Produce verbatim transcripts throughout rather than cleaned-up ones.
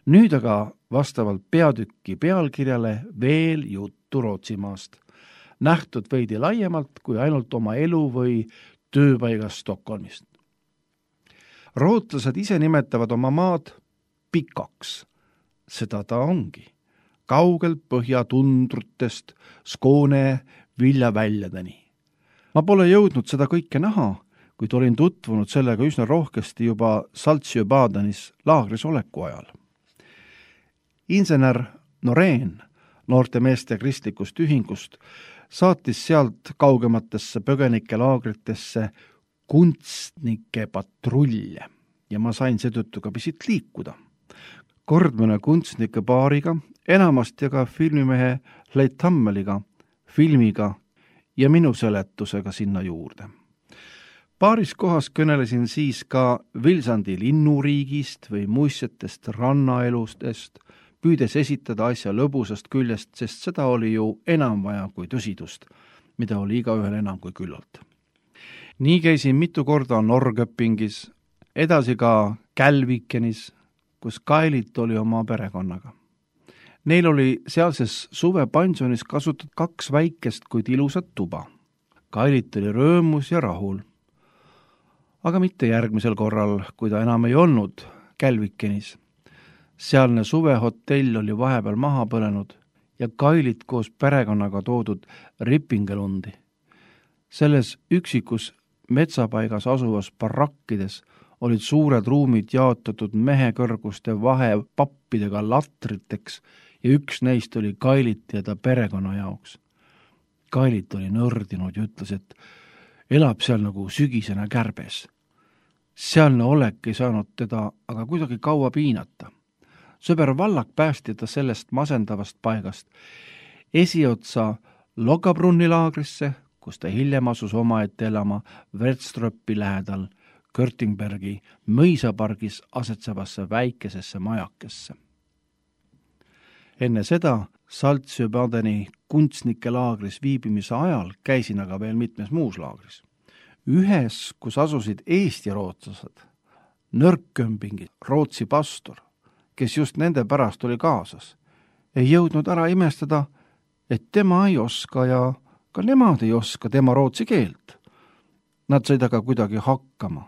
Nüüd aga vastavalt peatüki pealkirjale veel juttu Rootsimaast, nähtud veidi laiemalt kui ainult oma elu või tööpaigas Stockholmist. Rootlased ise nimetavad oma maad pikaks. Seda ta ongi. Kaugelt põhjatundrutest Skåne viljaväljadeni. Ma pole jõudnud seda kõike näha, kuid olin tutvunud sellega üsna rohkesti juba Saltsjöbadenis laagris oleku ajal. Insener Noreen noorte meeste kristlikust ühingust saatis sealt kaugematesse põgenike laagritesse kunstnike patrulje ja ma sain seetõttu ka pisit liikuda. Kord mõne kunstnike paariga, enamasti aga filmimehe Leit Tammeliga, filmiga ja minu seletusega sinna juurde. Paaris kohas kõnelesin siis ka Vilsandi linnuriigist või muistsetest rannaelustest, püüdes esitada asja lõbusast küljest, sest seda oli ju enam vaja kui tõsidust, mida oli igaühel enam kui küllalt. Nii käisin mitu korda Norrköpingis, edasi ka Kälvikenis, kus Kailit oli oma perekonnaga. Neil oli sealses suvepansionis kasutatud kaks väikest, kuid ilusat tuba. Kailit oli rõõmus ja rahul. Aga mitte järgmisel korral, kui ta enam ei olnud Kälvikenis. Sealne suvehotell oli vahepeal maha põlenud ja Kailit koos perekonnaga toodud Ripingelundi. Selles üksikus metsapaigas asuvas barakkides olid suured ruumid jaotatud mehekõrguste vahepappidega latriteks ja üks neist oli Kailit ja ta perekonna jaoks. Kailit oli nördinud ja ütles, et elab seal nagu sügisene kärbes. Sealne olek ei saanud teda aga kuidagi kaua piinata. Sõber Vallak päästi ta sellest masendavast paigast esiotsa Lokabrunni laagrisse, kus ta hiljem asus omaette elama Vertströppi lähedal Körtingbergi mõisapargis asetsevasse väikesesse majakesse. Enne seda Saltsjöbadeni kunstnike laagris viibimise ajal käisin aga veel mitmes muus laagris. Ühes, kus asusid eesti rootslased, Nörrköpingi Rootsi pastor, kes just nende pärast oli kaasas, ei jõudnud ära imestada, et tema ei oska ja ka nemad ei oska tema rootsi keelt. Nad said aga kuidagi hakkama.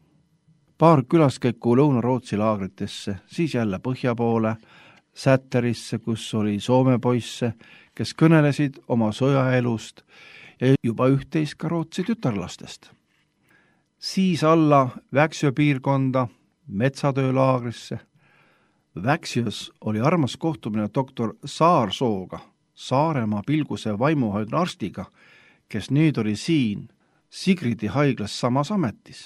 Paar külaskäiku Lõuna-Rootsi laagritesse, siis jälle põhja poole, Säterisse, kus oli Soome poisse, kes kõnelesid oma sõjaelust ja juba üht-teist ka Rootsi tütarlastest. Siis alla Väksjö piirkonda, metsatöölaagrisse. Väksjös oli armas kohtumine doktor Saarsooga, Saaremaa Pilguse vaimuhaigla arstiga, kes nüüd oli siin Sigridi haiglas samas ametis.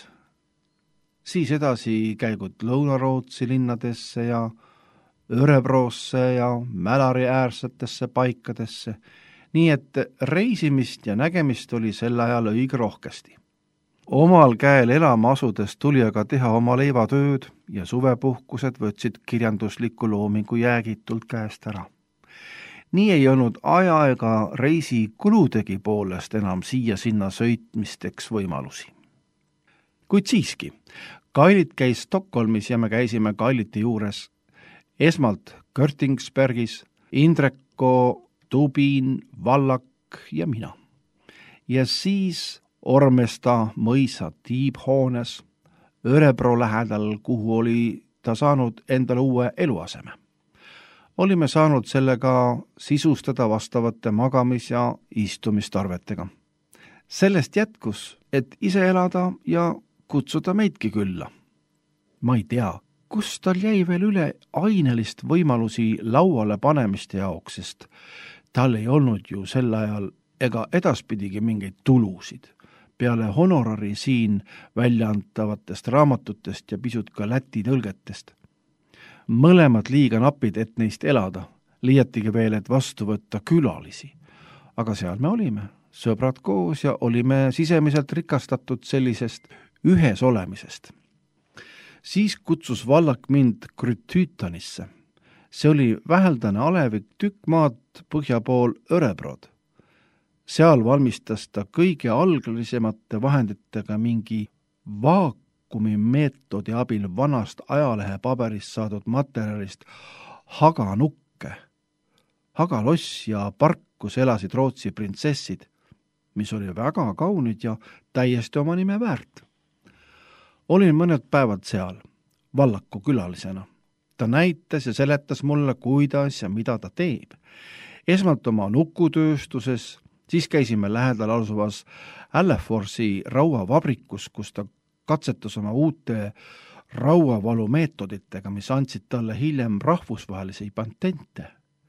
Siis edasi käigud Lõuna-Rootsi linnadesse ja Örebrosse ja Mälari äärsetesse paikadesse, nii et reisimist ja nägemist oli sel ajal õige rohkesti. Omal käel elama asudes tuli aga teha oma leivatööd ja suvepuhkused võtsid kirjandusliku loomingu jäägitult käest ära. Nii ei olnud aja ega reisi kuludegi poolest enam siia-sinna sõitmisteks võimalusi. Kuid siiski, Kailit käis Stockholmis ja me käisime Kailiti juures esmalt Körtingsbergis, Indreko, Tubin, Vallak ja mina. Ja siis Ormesta mõisa tiibhoones, Örebro lähedal, kuhu oli ta saanud endale uue eluaseme. Olime saanud sellega sisustada vastavate magamis- ja istumistarvetega. Sellest jätkus, et ise elada ja kutsuda meidki külla. Ma ei tea, kus tal jäi veel üle ainelist võimalusi lauale panemiste jaoks, sest tal ei olnud ju sel ajal ega edaspidigi mingeid tulusid. Peale honorari siin väljaantavatest raamatutest ja pisut ka Läti tõlgetest. Mõlemad liiga napid, et neist elada, liiatigi veel, et vastu võtta külalisi. Aga seal me olime, sõbrad koos ja olime sisemiselt rikastatud sellisest ühes olemisest. Siis kutsus Vallak mind Krütütanisse. See oli väheldane alevik tükk maad põhja pool Örebrod. Seal valmistas ta kõige algalisemate vahenditega mingi vaakumi meetodi abil vanast ajalehe paberist saadud materjalist haganukke. Hagaloss ja parkus elasid Rootsi printsessid, mis oli väga kaunid ja täiesti oma nime väärt. Olin mõned päevad seal, Vallaku külalisena. Ta näitas ja seletas mulle, kuidas ja mida ta teeb. Esmalt oma nukutööstuses, siis käisime lähedal asuvas Alleforsi rauavabrikus, kus ta katsetas oma uute rauavalumeetoditega, mis andsid talle hiljem rahvusvahelisi patente.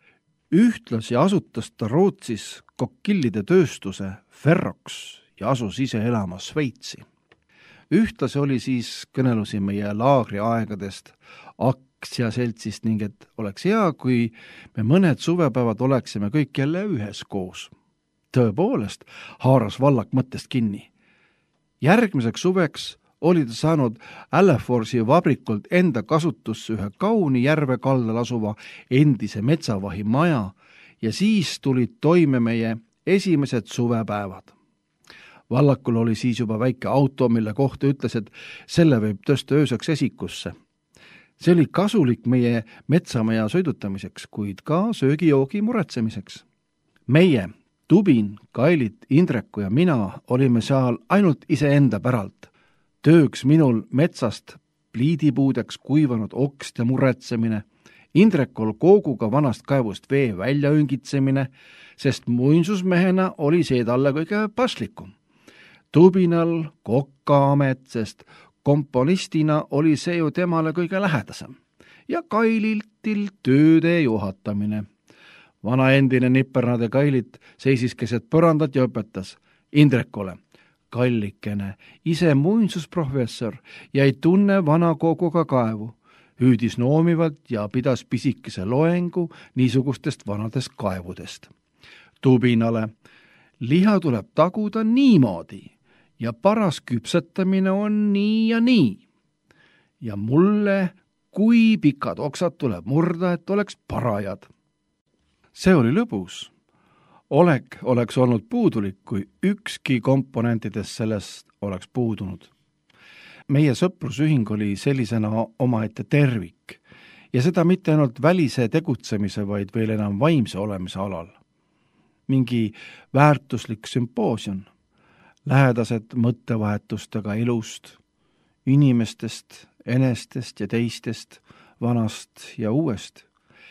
Ühtlasi asutas ta Rootsis kokillide tööstuse Ferrox ja asus ise elama Sveitsi. Ühtlasi oli siis kõnelusi meie laagri aegadest, aktsiaseltsist ning et oleks hea, kui me mõned suvepäevad oleksime kõik jälle ühes koos. Tõepoolest, haaras Vallak mõttest kinni. Järgmiseks suveks oli ta saanud Alleforsi vabrikult enda kasutusse ühe kauni järve kaldal asuva endise metsavahi maja ja siis tulid toime meie esimesed suvepäevad. Vallakul oli siis juba väike auto, mille kohta ütles, et selle võib tõsta ööseks esikusse. See oli kasulik meie metsamaja sõidutamiseks, kuid ka söögijoogi muretsemiseks. Meie, Tubin, Kailit, Indreku ja mina olime seal ainult iseenda päralt. Tööks minul metsast pliidipuudeks kuivanud okste muretsemine, Indrekul kooguga vanast kaevust vee välja õngitsemine, sest muinsusmehena oli see talle kõige paslikum. Tubinal kokkaamet, sest komponistina oli see ju temale kõige lähedasem. Ja Kaililtil tööde juhatamine. Vana endine nippernade Kailit seisis keset põrandat ja õpetas Indrekule. Kallikene, ise muinsusprofessor ja ei tunne vana koguga kaevu. Hüüdis noomivalt ja pidas pisikese loengu niisugustest vanadest kaevudest. Tubinale, liha tuleb taguda niimoodi ja paras küpsetamine on nii ja nii. Ja mulle, kui pikad oksad tuleb murda, et oleks parajad. See oli lõbus. Olek oleks olnud puudulik, kui ükski komponentidest sellest oleks puudunud. Meie sõprusühing oli sellisena omaette tervik ja seda mitte ainult välise tegutsemise, vaid veel enam vaimse olemise alal. Mingi väärtuslik sümpoosium, lähedased mõttevahetustega elust, inimestest, enestest ja teistest, vanast ja uuest,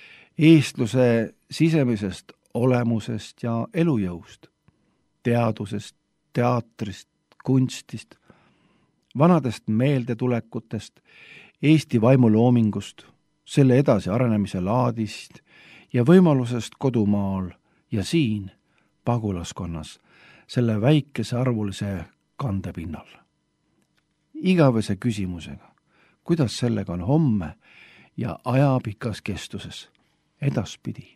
eestluse sisemisest olemusest ja elujõust, teadusest, teatrist, kunstist, vanadest meeldetulekutest, Eesti vaimuloomingust, selle edasi arenemise laadist ja võimalusest kodumaal ja siin pagulaskonnas, selle väikese arvulise kandepinnal. Igavese küsimusega, kuidas sellega on homme ja ajapikas kestuses edaspidi.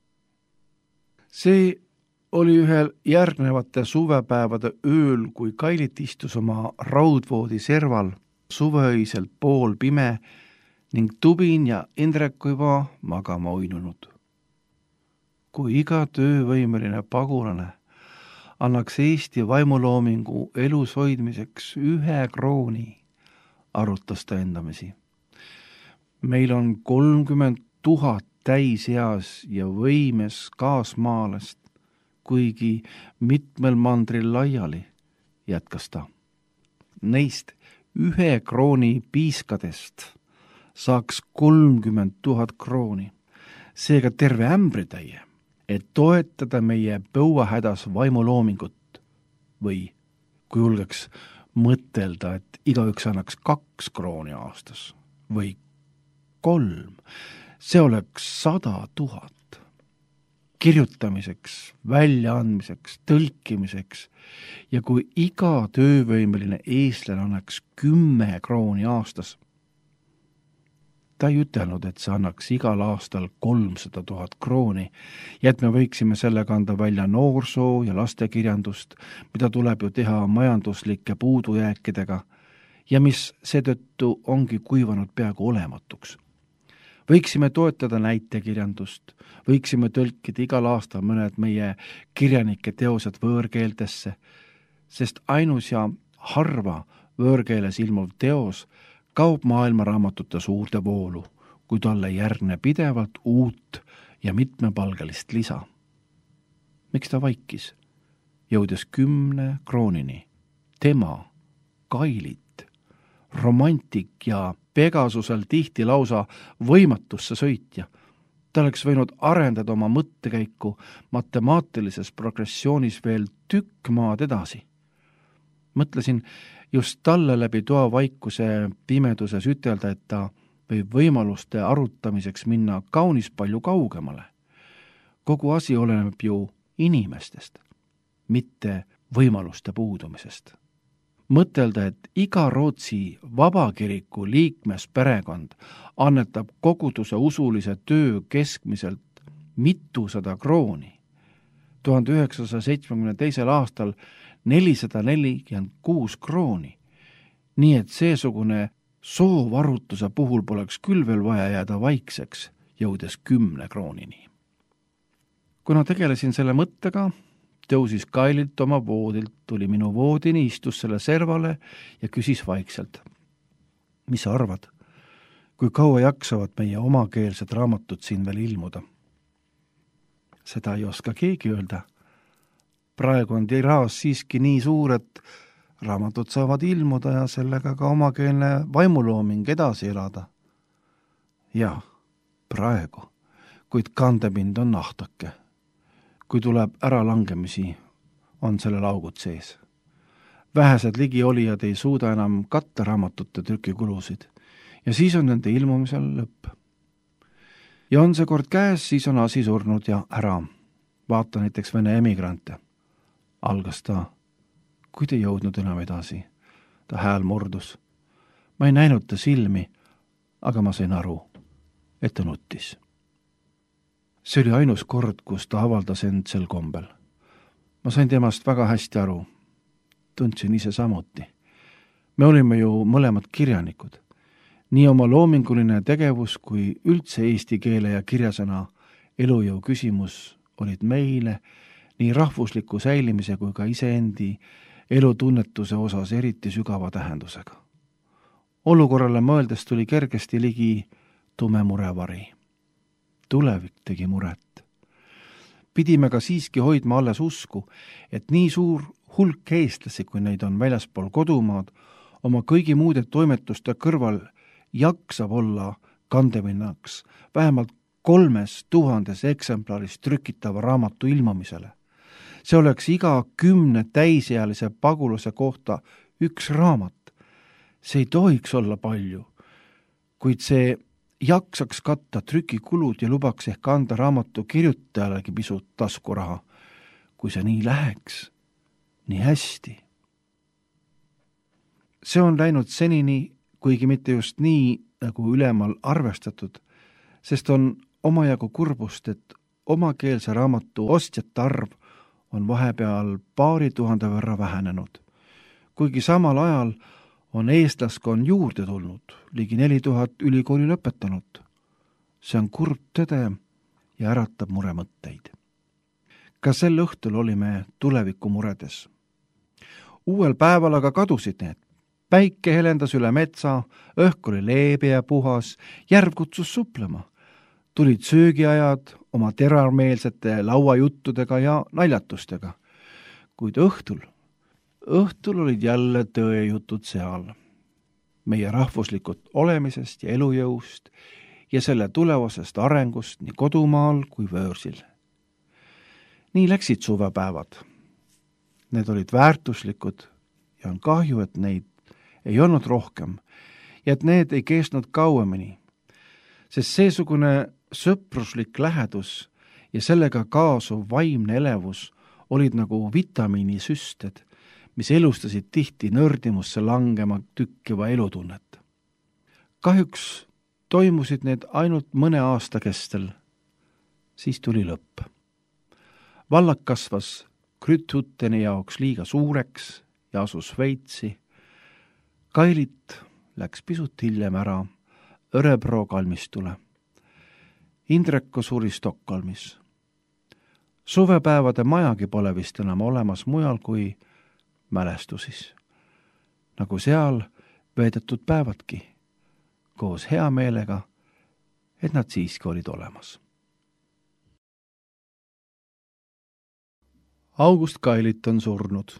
See oli ühel järgnevate suvepäevade ööl, kui Kailit istus oma raudvoodi serval suveöiselt pool pime ning Tubin ja Indreku juba magama uinunud. Kui iga töövõimeline pagulane annaks Eesti vaimuloomingu elus hoidmiseks ühe krooni, arutas ta endamisi. Meil on kolmkümmend tuhat täiseas ja võimes kaasmaalast, kuigi mitmel mandril laiali, jätkas ta. Neist ühe krooni piiskadest saaks kolmkümmend tuhat krooni, seega terve ämbritäie, et toetada meie põuahädas vaimuloomingut või kui julgeks mõtelda, et igaüks annaks kaks krooni aastas või kolm, see oleks sada tuhat. Kirjutamiseks, väljaandmiseks, tõlkimiseks ja kui iga töövõimeline eestlane annaks kümme krooni aastas. Ta ei ütelnud, et see annaks igal aastal kolmsada tuhat krooni ja et me võiksime selle kanda välja noorsoo- ja lastekirjandust, mida tuleb ju teha majanduslike puudujääkidega ja mis seetõttu ongi kuivanud peaaegu olematuks. Võiksime toetada näitekirjandust, võiksime tõlkida igal aastal mõned meie kirjanike teosed võõrkeeltesse, sest ainus ja harva võõrkeeles ilmuv teos kaob maailmaraamatute suurde voolu, kui talle järgne pidevalt uut ja mitmepalgelist lisa. Miks ta vaikis? Jõudes kümne kroonini. Tema, Kailit, romantik ja Pegasusel tihti lausa võimatusse sõitja. Ta oleks võinud arendada oma mõttekäiku matemaatilises progressioonis veel tükk maad edasi. Mõtlesin just talle läbi toa vaikuse pimeduses ütelda, et ta võib võimaluste arutamiseks minna kaunis palju kaugemale. Kogu asi oleneb ju inimestest, mitte võimaluste puudumisest. Mõtelda, et iga Rootsi vabakiriku liikmes perekond annetab koguduse usulise töö keskmiselt mitusada krooni. tuhande üheksasaja seitsmekümne teisel aastal nelisada nelikümmend kuus krooni. Nii et seesugune soovarutuse puhul poleks küll veel vaja jääda vaikseks, jõudes kümne kroonini. Kuna tegelesin selle mõttega, tõusis Kaililt oma voodilt, tuli minu voodini, istus selle servale ja küsis vaikselt. Mis sa arvad, kui kaua jaksavad meie omakeelsed raamatud siin veel ilmuda? Seda ei oska keegi öelda. Praegu on tiraas siiski nii suur, et raamatud saavad ilmuda ja sellega ka omakeelne vaimulooming edasi elada. Ja, praegu, kuid kandepind on nahtake. Kui tuleb äralangemisi, on sellel augud sees. Vähesed ligiolijad ei suuda enam katta raamatute trükikulusid ja siis on nende ilmumisel lõpp. Ja on see kord käes, siis on asi surnud ja ära. Vaata näiteks Vene emigrante. Algas ta, kuid ei jõudnud enam edasi. Ta hääl murdus. Ma ei näinud ta silmi, aga ma sain aru, et ta nuttis. See oli ainus kord, kus ta avaldas end sel kombel. Ma sain temast väga hästi aru. Tundsin ise samuti. Me olime ju mõlemad kirjanikud. Nii oma loominguline tegevus kui üldse eesti keele ja kirjasõna elujõu küsimus olid meile nii rahvusliku säilimise kui ka iseendi elutunnetuse osas eriti sügava tähendusega. Olukorrale mõeldes tuli kergesti ligi tume murevari. Tulevik tegi muret. Pidime ka siiski hoidma alles usku, et nii suur hulk eestlasi, kui neid on väljaspool kodumaad, oma kõigi muude toimetuste kõrval jaksab olla kandepinnaks vähemalt kolmes tuhandes eksemplaris trükitava raamatu ilmumisele. See oleks iga kümne täisealise pagulase kohta üks raamat. See ei tohiks olla palju, kuid see jaksaks katta trükikulud ja lubaks ehk anda raamatu kirjutajalegi pisut taskuraha, kui see nii läheks, nii hästi. See on läinud senini, kuigi mitte just nii, nagu ülemal arvestatud, sest on omajagu kurbust, et omakeelse raamatu ostjate arv on vahepeal paari tuhande võrra vähenenud, kuigi samal ajal on eestlaskon juurde tulnud, ligi neli tuhat ülikooli lõpetanut. See on kurb tõde ja äratab muremõtteid. Ka sel õhtul olime tuleviku muredes. Uuel päeval aga kadusid need. Päike helendas üle metsa, õhk oli leebe ja puhas, järv kutsus suplema. Tulid söögiajad oma terarmeelsete lauajuttudega ja naljatustega. Kuid õhtul Õhtul olid jälle tõejutud seal, meie rahvuslikult olemisest ja elujõust ja selle tulevasest arengust nii kodumaal kui võõrsil. Nii läksid suvepäevad. Need olid väärtuslikud ja on kahju, et neid ei olnud rohkem ja et need ei keestnud kauemini, sest seesugune sõpruslik lähedus ja sellega kaasuv vaimne elevus olid nagu vitamiinisüsted, mis elustasid tihti nördimusse langema tükkiva elutunnet. Kahjuks toimusid need ainult mõne aasta kestel. Siis tuli lõpp. Vallak kasvas Krüthutteni jaoks liiga suureks ja asus Šveitsi. Kailit läks pisut hiljem ära Örebro kalmistule. Indreko suri Stockholmis. Suvepäevade majagi pole vist enam olemas mujal kui mälestusis. nagu seal veedetud päevadki, koos hea meelega, et nad siiski olid olemas. August Kailit on surnud.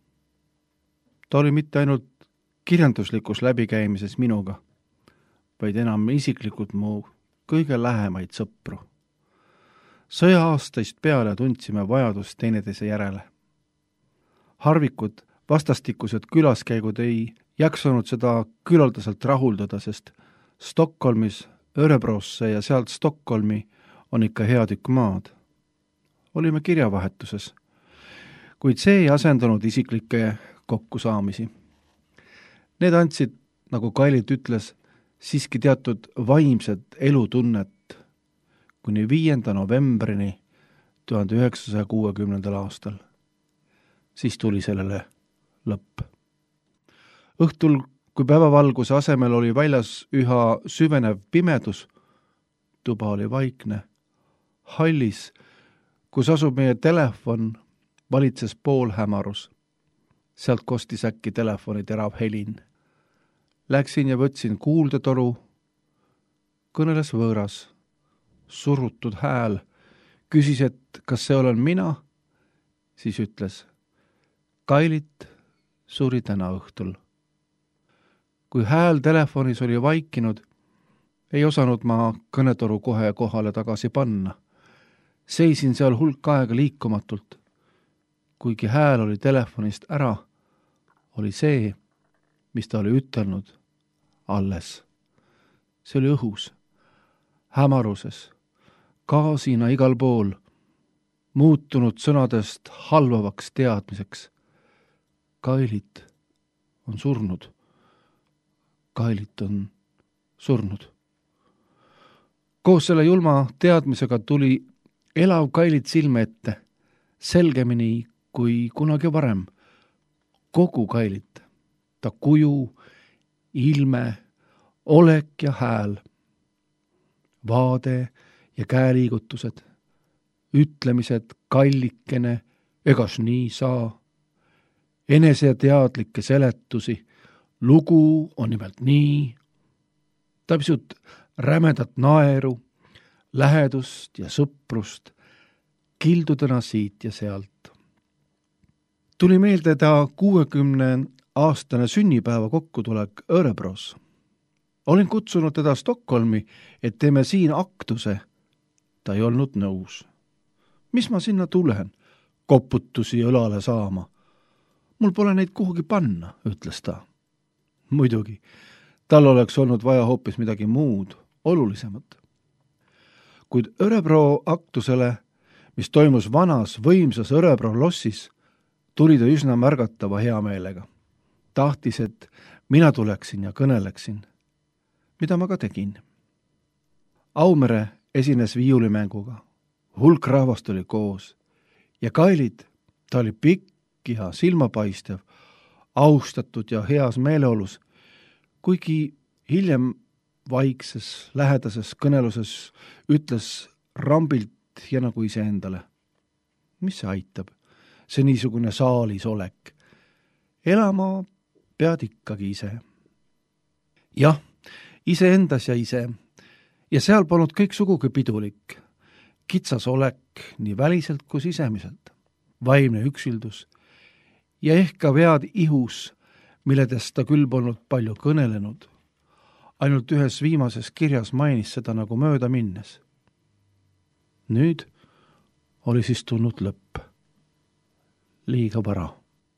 Ta oli mitte ainult kirjanduslikus läbikäimises minuga, vaid enam isiklikult mu kõige lähemaid sõpru. Sõja-aastaist peale tundsime vajadust teineteise järele. Harvikud vastastikused külaskäigud ei jaksanud seda küllaldaselt rahuldada, sest Stockholmis Örebrosse ja sealt Stockholmi on ikka hea tükk maad. Olime kirjavahetuses, kuid see ei asendanud isiklikke kokkusaamisi. Need andsid, nagu Kailit ütles, siiski teatud vaimset elutunnet kuni viienda novembrini tuhande üheksasaja kuuekümnendal aastal. Siis tuli sellele lõpp. Õhtul, kui päevavalguse asemel oli väljas üha süvenev pimedus, tuba oli vaikne. Hallis, kus asub meie telefon, valitses poolhämarus. Sealt kostis äkki telefoni terav helin. Läksin ja võtsin kuuldetoru. Kõneles võõras, surutud hääl. Küsis, et kas see olen mina? Siis ütles, Kailit suri täna õhtul. Kui hääl telefonis oli vaikinud, ei osanud ma kõnetoru kohe kohale tagasi panna. Seisin seal hulk aega liikumatult. Kuigi hääl oli telefonist ära, oli see, mis ta oli ütelnud, alles. See oli õhus, hämaruses, gaasina igal pool, muutunud sõnadest halvavaks teadmiseks. Kailit on surnud. Kailit on surnud. Koos selle julma teadmisega tuli elav Kailit silme ette, selgemini kui kunagi varem. Kogu Kailit, ta kuju, ilme, olek ja hääl, vaade ja käeliigutused, ütlemised kallikene, egas nii saa, eneseteadlikke seletusi, lugu on nimelt nii, ta pisut rämedat naeru, lähedust ja sõprust, kildudena siit ja sealt. Tuli meelde ta kuuekümne aastane sünnipäeva kokkutulek Örebros. Olin kutsunud teda Stockholmi, et teeme siin aktuse. Ta ei olnud nõus. Mis ma sinna tulen? Koputusi õlale saama. Mul pole neid kuhugi panna, ütles ta. Muidugi, tal oleks olnud vaja hoopis midagi muud, olulisemat. Kuid Örebro aktusele, mis toimus vanas võimsas Örebro lossis, tuli ta üsna märgatava hea meelega. Tahtis, et mina tuleksin ja kõneleksin, mida ma ka tegin. Aumere esines viiulimänguga, hulk rahvast oli koos ja Kailit, ta oli pikk ja silmapaistev, austatud ja heas meeleolus, kuigi hiljem vaikses, lähedases kõneluses ütles rambilt ja nagu ise endale. Mis see aitab? See niisugune saalis olek. Elama pead ikkagi ise. Jah, ise endas ja ise. Ja seal polnud kõik sugugi pidulik. Kitsas olek nii väliselt kui sisemiselt. Vaimne üksildus. Ja ehk ka vead ihus, milledest ta küll polnud palju kõnelenud. Ainult ühes viimases kirjas mainis seda nagu mööda minnes. Nüüd oli siis tulnud lõpp. Liiga vara.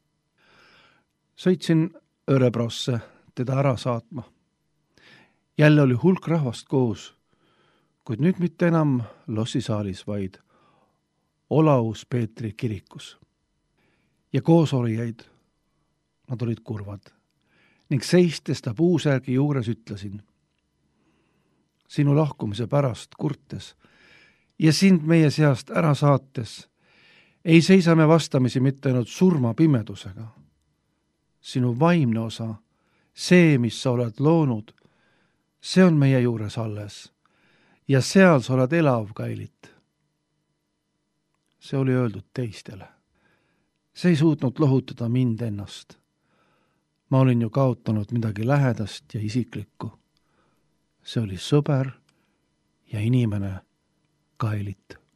Sõitsin Örebrosse teda ära saatma. Jälle oli hulk rahvast koos, kuid nüüd mitte enam lossisaalis, vaid Olaus Peetri kirikus. Ja koosolijaid, nad olid kurvad, ning seistes ta puusärgi juures ütlesin, sinu lahkumise pärast kurtes ja sind meie seast ära saates, ei seisa me vastamisi mitte ainult surma pimedusega. Sinu vaimne osa, see, mis sa oled loonud, see on meie juures alles ja seal sa oled elav, Kailit. See oli öeldud teistele. See ei suutnud lohutada mind ennast. ma olin ju kaotanud midagi lähedast ja isiklikku. See oli sõber ja inimene Kailit.